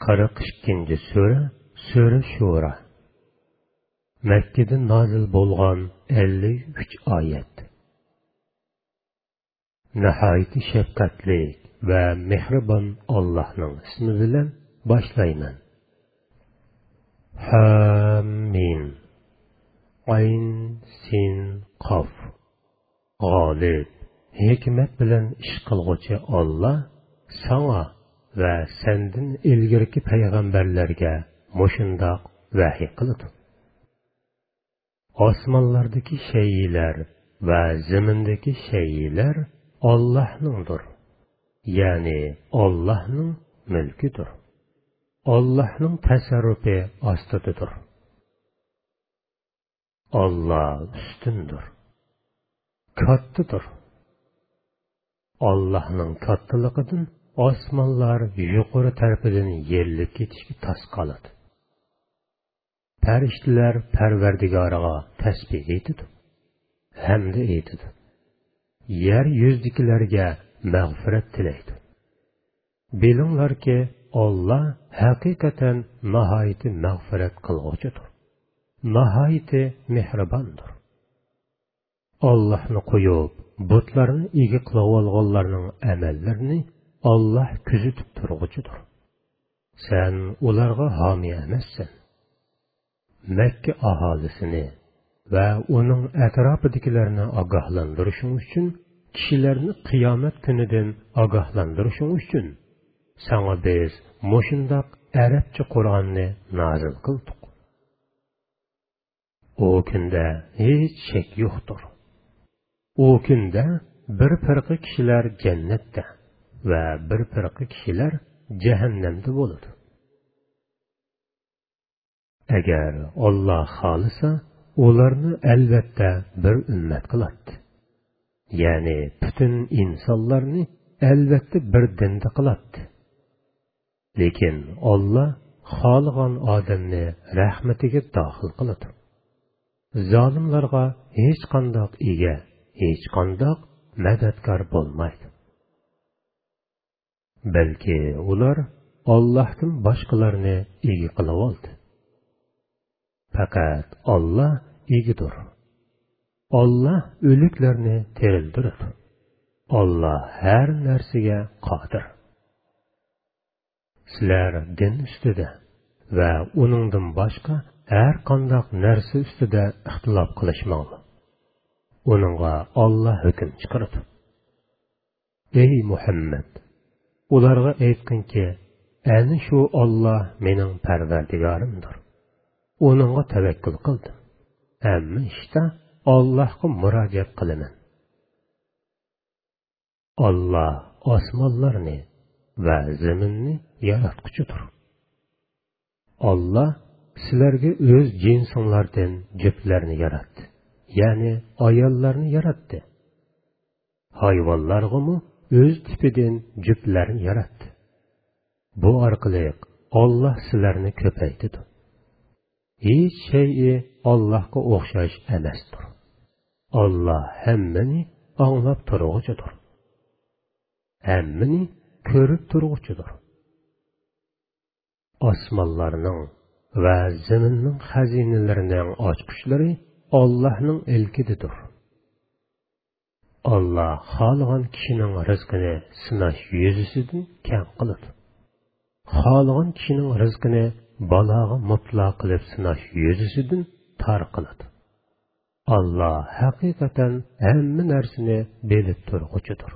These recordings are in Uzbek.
42 Sura Shura. Məkkədə nazil bolğan 53 ayət. Nəhayət şəfqətli və mehriban Allah'ın ismi bilan başlayman. Hamim. Ayn, sin, qaf. G'olib, hikmet bilan ish qilg'uchi Allah sana və səndən ilgirki peyğəmbərlərə moşundaq vahiy qıldı. Osmanlardaki şeyler ve zemindeki şeyler Allah'nındır. Yani Allah'nın mülküdür. Allah'nın tasarrufi astıdır. Allah üstündür. Kattıdır. Allah'nın kattılıqıdın osmanlar yuqori tarafından yerlik ketishga tas qoladi. Pərişdilər Pərverdigarağa təsbih etidi. Həmdə etidi. Yer yüzdikilərə məğfirət tiləydi. Bilinglar ki, Allah həqiqətən nəhayət məğfirət qılğucudur. Nəhayət mehribandır. Allah'ını qoyub, butlarını igi qılıb alğanlarının əməllərini Allah küzütüb turğucudur. Sən onlara hami eməssən. Mekke ahalisini ve onun etrafındakilerini agahlandırışın için, kişilerini kıyamet günüden agahlandırışın için, sana biz moşundak Arapça Kur'an'ı nazil kıldık. O günde hiç şek yoktur. O günde bir fırkı kişiler cennette ve bir fırkı kişiler cehennemde olur. Eğer Allah halisa, onlarını elbette bir ümmet kılattı. Yani bütün insanlarını elbette bir dinde kılattı. Lekin Allah halıgan adamını rahmetiga dahil kıladı. Zalimlarga hiç kandak ege, hiç kandak medetkar bolmaydı. Belki ular Allah'tan başkalarını ege kılıp aldı. Fakat Allah iyidir. Allah ölüklerini tirildirir. Allah her nersige qadir. Sizler din üstüde ve onundan başka her kandak nersi üstüde ihtilaf kılışmalı. Onunla Allah hüküm çıkarır. Ey Muhammed! Ularga aytqin ki, "Ani şu Allah mening Parvardigorimdir. Onunla tevekkül kıldım. Ama işte Allah'a müracaat kılıman. Allah osmonlarni ve zeminni yaratquchidir. Allah sizlarga öz jinsinglardan jüplarni yaratdi. Yani ayollarni yaratdi. Hayvonlarga öz tipidan jüplarni yaratdi. Bu orqali Allah sizlarni ko'paytirdi. Hiç şeyi Allah'a o'xshash emasdir. Allah hammani anglab turguchidir. Hammani ko'rib turguchidir. Osmonlarning va zaminning xazinalarining ochqichlari Allah'ning ilkididir. Allah xolgan kishining rizqini sinash yuzasidan keng qiladi. Xolgan kishining rizqini balağa mutlaq qilib sinash yuzasidan tar qiladi. Allah haqiqatan hamma narsani bilib turguchidir.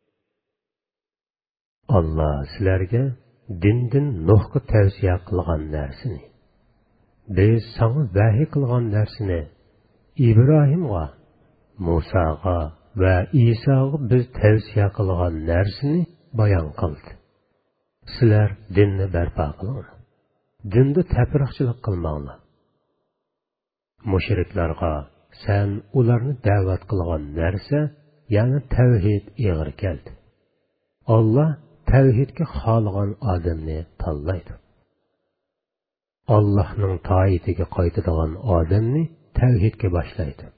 Allah sizlarga dindin Nuhga tavsiya qilgan narsani, biz sana vahiy qilgan narsani İbrahimga, Musaga va Isoga biz tavsiya qilgan narsani bayon qildi. Sizlar dinni barpo qiling. Dinde təpiraqçılıq qılmağlar. Müşriklərə sən onlarını dəvət qılğan nərsə, yəni təvhid ağır gəldi. Allah təvhidə xalığan adamını tanlaydı. Allah'ın taatiga qaytadigan adamını təvhidə başlaydı.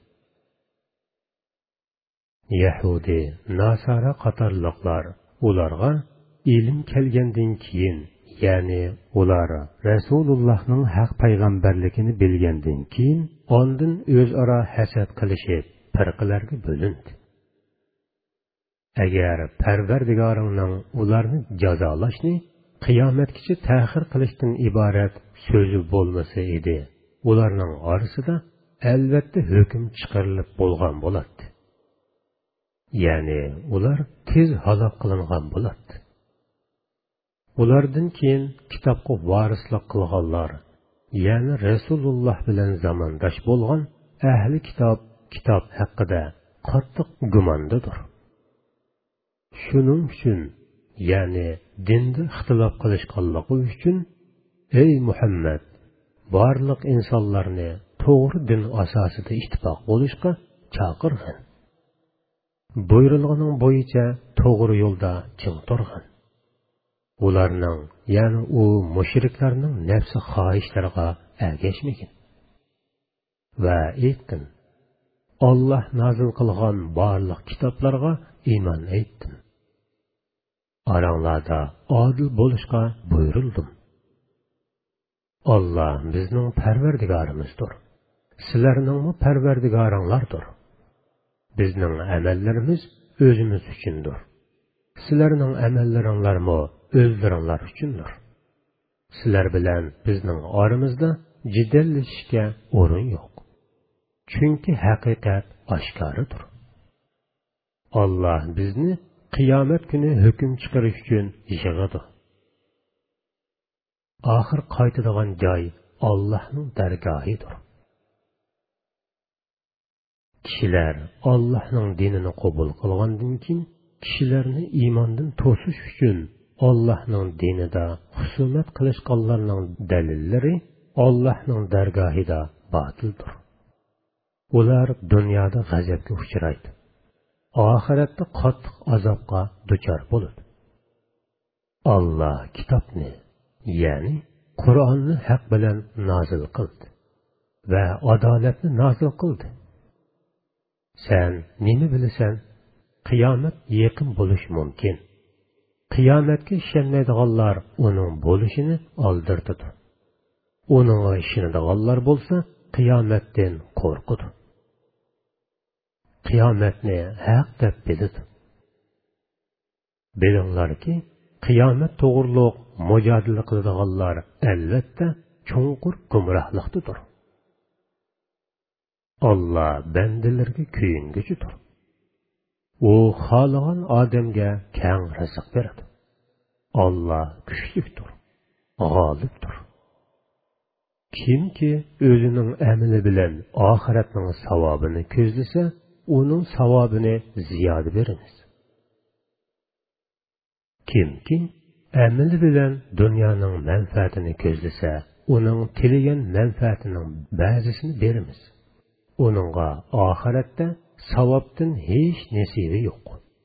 Yahudi, Nasara qatarlıqlar ularga ilm kelgandan keyin ya'ni ular Rasulullohning haq payg'ambarligini bilgandan keyin ondan o'zaro hasad qilishib firqalarga bo'lindi. Agar Parvardigoringning ularni jazolashni qiyomatgacha ta'xir qilishdan iborat so'zi bo'lmasa edi, ularning orasida albatta hukm chiqarilib bo'lgan bo'ladi. Ya'ni ular tez halok qilingan bo'ladi. Ulardan keyin kitobga varislik qilganlar, ya'ni Rasululloh bilan zamondosh bo'lgan ahli kitob haqida qattiq gumondadir. Shuning uchun, ya'ni dinda ixtilof qilishganligi uchun, ey Muhammad, barliq insonlarni to'g'ri din asosida ittifoq bo'lishga chaqirgin. Buyurilganing bo'yicha to'g'ri yo'lda ching turgin. Ularning, ya'ni u mushriklarning nafsi xohishlariga ergashmagin. Va aytgin, Alloh nozil qilgan barliq kitoblarga iymon etdim. Aranglarda adil bo'lishga buyurildim. Allah bizning Parvardigorimizdir. Sizlarning Parvardigoringlardir. Bizning amallarimiz o'zimiz uchundir. Sizlarning amallaringlarmi o'zlaringlar uchundir. Sizlar bilan bizning oramizda jidallashishga o'rin yo'q. Chunki haqiqat oshkoridir. Allah bizni qiyomat kuni hukm chiqarish uchun yig'adi. Oxir qaytadigan joy Allohning dargohidir. Kishilar Allohning dinini qabul qilgandan keyin kishilarni iymondan to'sish uchun Allohning dinida husumat qilishganlarning dalillari Allohning dargohida botildir. Ular dunyoda g'azabga uchraydi. Oxiratda qattiq azobga duchor bo'ladi. Alloh kitobni, ya'ni Qur'onni haq bilan nozil qildi va adolatni nozil qildi. Sen nima bilasan? Qiyomat yaqin bo'lishi mumkin. Qiyomatga ishonmaydiganlar uning bo'lishini oldirdi. Uning ishonadiganlar bo'lsa, qiyomatdan qo'rqadi. Qiyomatni haq deb biladi. Bilinglarki, qiyomat to'g'riliq mujodala qiladiganlar albatta cho'nqur gumrohlikdadir. Allah bandalarga kuyinguchidir. U xohlagan odamga keng rizq beradi. Allah kuchlidir, g'olibdir. Kimki o'zining amali bilan oxiratning savobini ko'zlasa, uning savobini ziyoda beramiz. Kimki amali bilan dunyoning manfaatini ko'zlasa, uning tilagan manfaatining ba'zisini beramiz. Uningga oxiratda savobdan hech nasibi yo'q.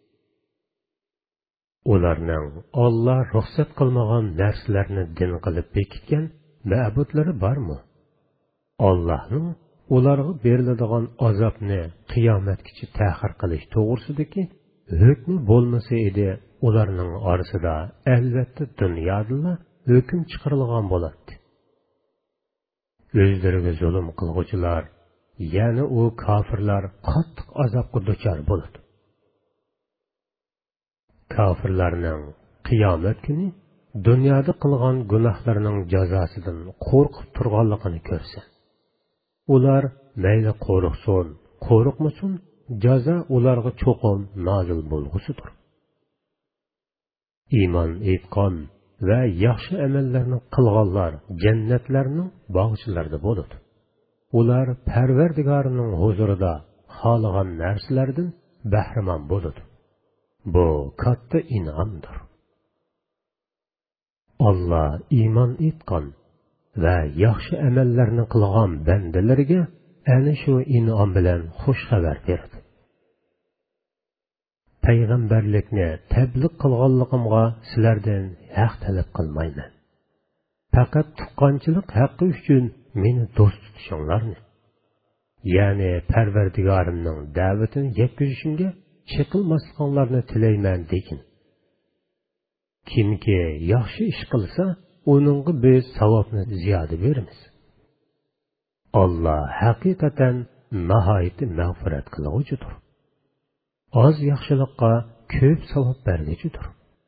Ularning Alloh ruxsat qilmagan narsalarni din qilib bekitgan ma'budlari bormi? Allohning ularga beriladigan azobni qiyomatgacha ta'xir qilish to'g'risidagi hukmi bo'lmasa edi, ularning orasida albatta dunyoda hukm chiqarilgan bo'ladi. O'zlariga zulm qilguvchilar, ya'ni u kofirlar qattiq azobga duchor bo'ladi. Kofirlarning qiyomat kuni dunyoda qilgan gunohlarining jazosidan qo'rqib turganligini ko'rsa, ular mayli qo'rqsin, qo'rqmasin, jazo ularga cho'qim nozil bo'lgusidir. Iymon etgan va yaxshi amallarni qilganlar jannatlarning bog'chilarida bo'ladi. Ular Parvardigorining huzurida xohlagan narsalardan bahramand bo'ladi. Bu katta in'omdir. Allah iymon etgan va yaxshi amallarni qilgan bandalarga ana shu in'om bilan xush xabar berdi. Payg'ambarlikni tabliq qilganligimga sizlardan haq talab qilmayman. Faqat tuqqanchilik haqqi uchun meni do'st tutishinglarni, ya'ni Parvardigorimning da'vatini yetkazishimga chiqilmasliklarini tilayman deyin. Kimki yaxshi ish qilsa, onunğa biz savobni ziyoda beramiz. Allah haqiqatan nihoyat mag'firat qiluvchidir. Az yaxshilikqa ko'p savob berguchidir.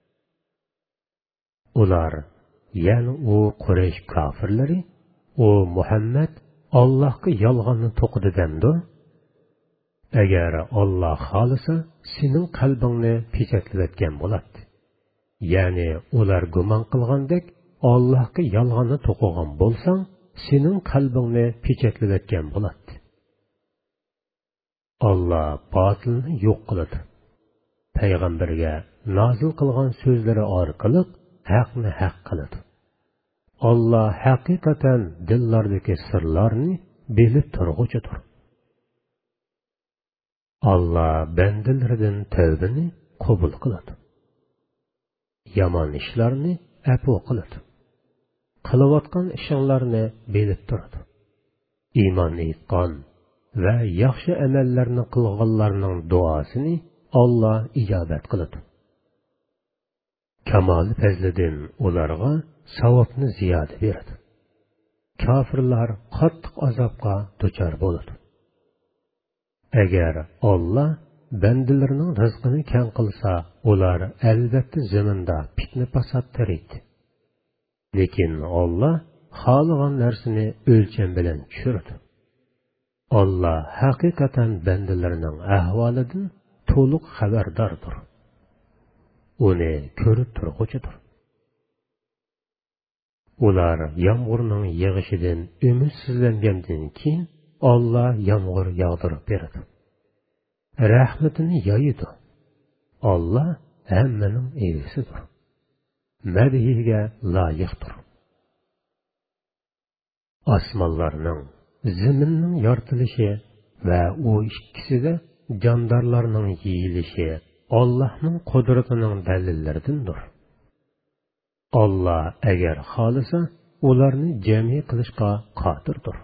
Ular, ya'ni u Quraysh kofirlari, o Muhammad Allohga yolg'onni to'qidi demdi. Agar Alloh xolisa, sening qalbingni pechatlayotgan bo'ladi. Ya'ni ular gumon qilgandek, Allohga yolg'onni to'qigan bo'lsang, sening qalbingni pechatlayotgan bo'ladi. Allah botilni yo'q qiladi. Payg'ambarga nozil qilgan so'zlari orqali haqni haq qiladi. Allah haqiqatan dillardagi sirlarni bilib turg'uchidir. Allah bandalaridan tavbani qabul qiladi. Yomon ishlarni afv qiladi. Qilayotgan ishinglarni bilib turadi. Iymon etgan va yaxshi amallarni qilganlarning duosini Allah ijobat qiladi. Kamal fazlidan ularga savobni ziyoda beradi. Kofirlar qattiq azobga duchor bo'ladi. Agar Allah bandalarining rizqini keng qilsa, ular albatta zaminda fitna fasod taraydi. Lekin Allah xohlagan narsani o'lcham bilan tushiradi. Allah haqiqatan bandalarining ahvolidan to'liq xabardordir. Uni ko'rib turg'uchidir. Ular yomg'irning yig'ishidan umidsizlangandan keyin Allah yomg'ir yog'dirib beradi. Rahmatini yoyidi. Allah hammaning elchisidir. Madhiga loyiqdir. Osmonlarning, zaminning yoritilishi va u ikkisida jondorlarning yeyilishi Allohning qudratining dalillaridandir. Allah agar xolisa, ularni jami qilishga qodirdir.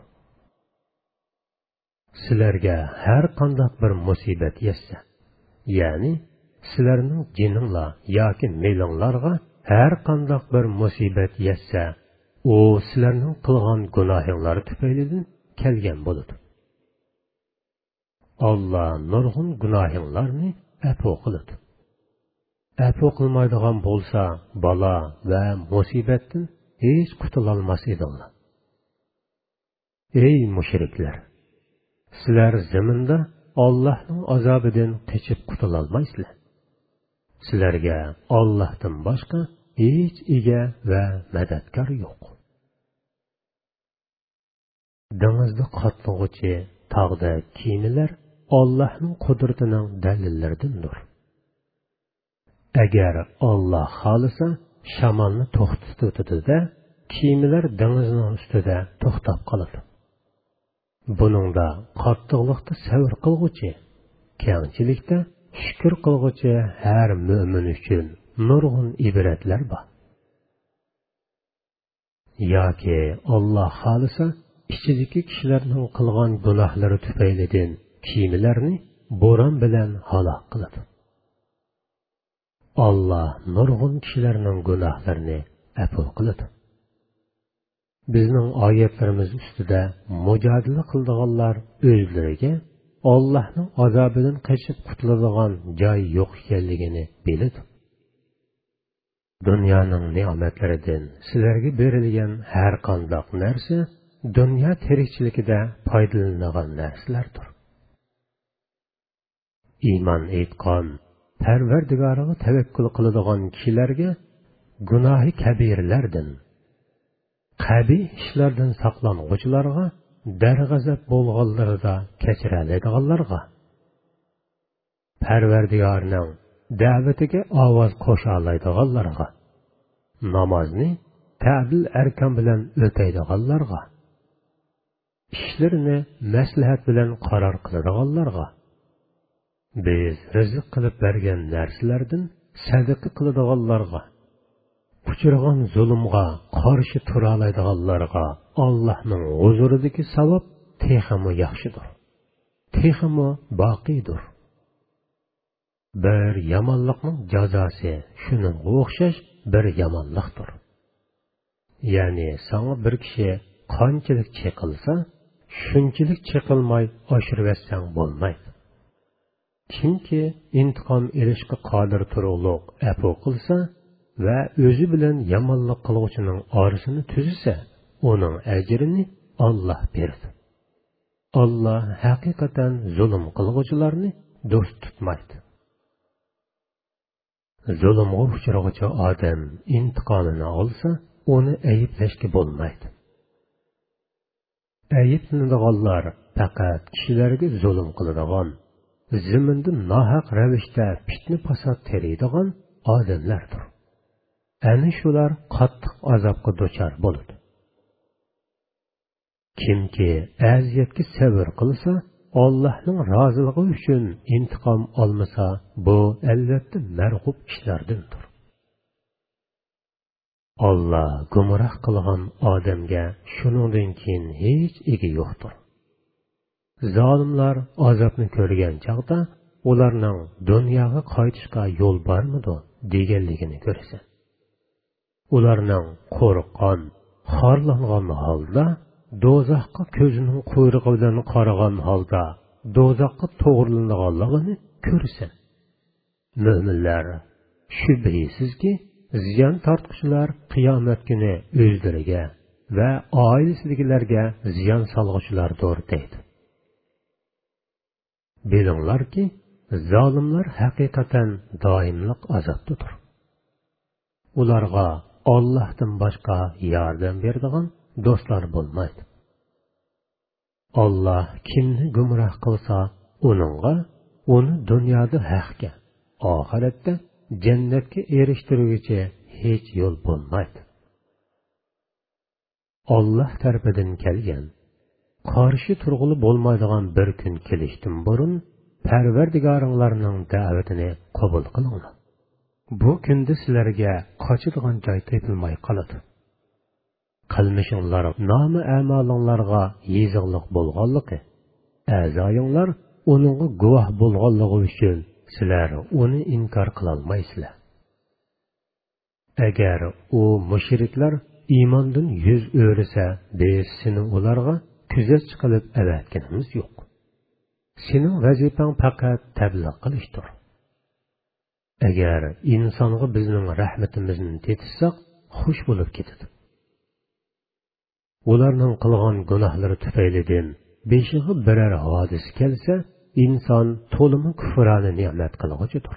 Sizlarga har qanday bir musibat yetsa, ya'ni sizlarning jininglar yoki melinglarga har qanday bir musibat yetsa, u sizlarning qilgan gunohinglar tufaylidan kelgan bo'ladi. Allah nurg'un gunohinglarni afv qiladi. Afv qilmaydigan bo'lsa, balo va musibatdan hech qutulolmas edinglar. Ey mushriklar! Sizlar zaminda Allohning azobidan qochib qutulolmaysizlar. Sizlarga Allohdan boshqa hech ega va madadkor yo'q. Dengizda qatnag'uchi tog'da kiyimlar Allohning qudratining dalillaridandir. Agar Alloh xolisa, shamolni to'xtatadi-da, kiyimlar dengizning ustida to'xtab qoladi. Buningda qattiqlikda sabr qilg'uchi, kengchilikda shukr qilg'uchi har mo'min uchun nurg'un ibratlar bor. Yoki Alloh xolisa, ichidagi kishilarning qilgan gunohlari tufaylidan kiyimlarni bo'ron bilan halok qiladi. Allah nurg'un kishilarning gunohlarini afv qiladi. Bizning oyatlarimiz ustida mujodala qiladiganlar o'zlariga Allohning azobidan qochib qutuladigan joy yo'q ekanligini biladi. Dunyoning ne'matlaridan sizlarga berilgan har qanday narsa dunyo tirikchiligida foydalanilgan narsalardir. Iymon etgan, Parvardigoriga tavakkul qiladigan kishilarga gunohi kabirlardan, qabih ishlardan saqlanuvchilarga, darg'azab bo'lganlarida kechiradiganlarga, Parvardigorning da'vatiga ovoz qo'sha oladiganlarga, namozni ta'dil arkan bilan o'taydiganlarga, ishlarini maslahat bilan qaror qiladiganlarga, biz rizq qilib bergan narsalardan sadaqa qiladiganlarga, uchirgan zulmga qarshi tura oladiganlarga Allohning huzuridagi savob texmi yaxshidir, texmi boqiydir. Bir yomonlikning jazosi shuning o'xshash bir yomonlikdir. ya'ni sana bir kishi qanchalik chekilsa, shunchalik chekilmay oshirvatsang bo'lmaydi. Kimki intiqom olishga qodir turug'liq afu qilsa va o'zi bilan yomonlik qiluvchining orasini tuzisa, uning ajrini Alloh beradi. Alloh haqiqatan zulm qiluvchilarni do'st tutmaydi. Zulmga uchragan odam intiqomini olsa, uni ayblashga bo'lmaydi. Ayblanadiganlar faqat kishilarga zulm qiladigan, zaminda nohaq ravishda fitna fasod teriydigan odamlardir. Ana shular qattiq azobga duchor bo'ladi. Kimki aziyatga sabr qilsa, Allohning roziligi uchun intiqom olmasa, bu albatta marg'ub ishlardandir. Alloh gumroh qilgan odamga shuningdan keyin hech ega yo'qdir. Zolimlar azobni ko'rgan chaqda ularning dunyoga qaytishga yo'l bormidi deganligini ko'rasan. Ularning qo'rqqan, xorlangan holda do'zaxga ko'zining quyrug'i bilan qaragan holda do'zaxga to'g'rilanganligini ko'rasan. Mo'minlar shubhisizki ziyon tortquchilar qiyomat kuni o'zlariga va oilasidagilarga ziyon solg'uchilardir deydi. Bilinglarki, zolimlar haqiqatan doimliq azobdadir. Ularga Allohdan boshqa yordam beradigan do'stlar bo'lmaydi. Alloh kimni gumroh qilsa, uni dunyoda haqqa, oxiratda jannatga erishtiruvchi hech yo'l bo'lmaydi. Alloh tarafidan kelgan qarshi turg'uli bo'lmaydigan bir kun kelishdan burun Parvardigoringlarning da'vatini qabul qilinglar. Bu kunda sizlarga qochadigan joy topilmay qoladi. Qilmishinglar nomi amalinglarga yezig'liq bo'lganligi, a'zoyinglar uningga guvoh bo'lganligi uchun sizlar uni inkor qila olmaysizlar. Agar u mushriklar iymondan yuz o'risa, biz seni ularga kuzatchi qilib avatganimiz yo'q. Sening vazifang faqat tabliq qilishdir. Agar insonga bizning rahmatimizni tetishsak, xush bo'lib ketadi. Ularning qilgan gunohlari tufaylidan beshiga biror hodis kelsa, inson to'limi kufrani ne'mat qilg'uchidir.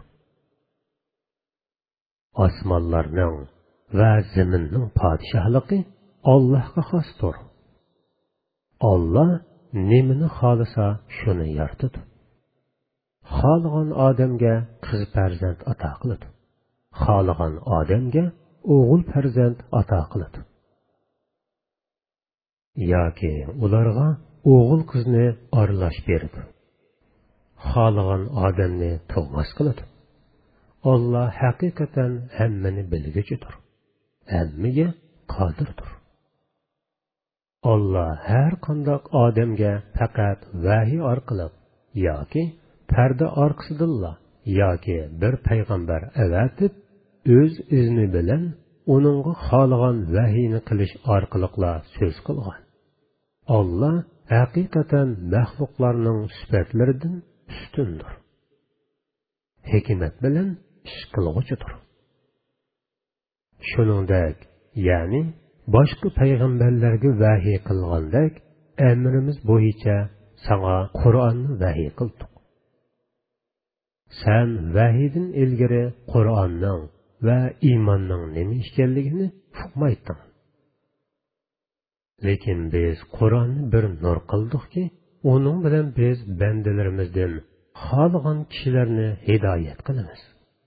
Osmonlarning va zaminning podshohligi Allohga xosdir. Alloh nimani xolisa shuni yaratadi. Xohlagan odamga qiz farzand ato qiladi. Xohlagan odamga o'g'il farzand ato qiladi. Yoki ularga o'g'il qizni aralash beradi. Xohlagan odamni tug'mas qiladi. Alloh haqiqatan hammani bilguchidir. Hammaga qodirdir. Alloh har qanday odamga faqat vahiy orqali yoki parda orqasidilla yoki bir payg'ambar avatib o'z izni bilan uningga xohlagan vahiyni qilish orqali so'z qilgan. Alloh haqiqatan maxluqlarning sifatlaridan ustundir. Hikmat bilan ish qilg'uchidir. Shuningdek, ya'ni boshqa payg'ambarlarga vahiy qilgandek, amrimiz bo'yicha sana Qur'onni vahiy qildik. Sen vahiydan ilgari Qur'onning va iymonning nima ekanligini uqmayding. Lekin biz Qur'onni bir nur qildikki, uning bilan biz bandalarimizdan xohlagan kishilarni hidoyat qilamiz.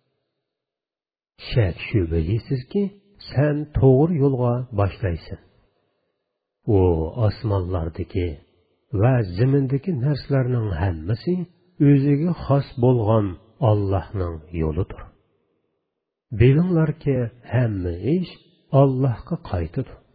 Shak shubhisizki, sen to'g'ri yo'lga boshlaysan. U osmonlardagi va zimindagi narsalarning hammasi o'ziga xos bo'lgan Allohning yo'lidir. Bilinglarki, hamma ish Allohga qaytadi.